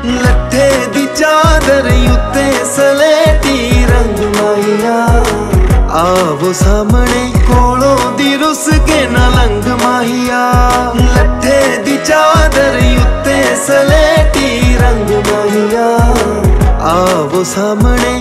ਲੱਠੇ ਦੀ ਚਾਦਰ ਉੱਤੇ ਸਲੇਟੀ ਰੰਗ ਮਾਹੀਆ। ਆਵੋ ਸਾਹਮਣੇ ਕੋਲੋਂ ਦੀ ਰੁੱਸ ਕੇ ਨਾ ਲੰਘ ਮਾਹੀਆ। ਲੱਠੇ ਦੀ ਚਾਦਰ ਉੱਤੇ ਸਲੇਟੀ ਰੰਗ ਮਾਹੀਆ। ਆਵੋ ਸਾਹਮਣੇ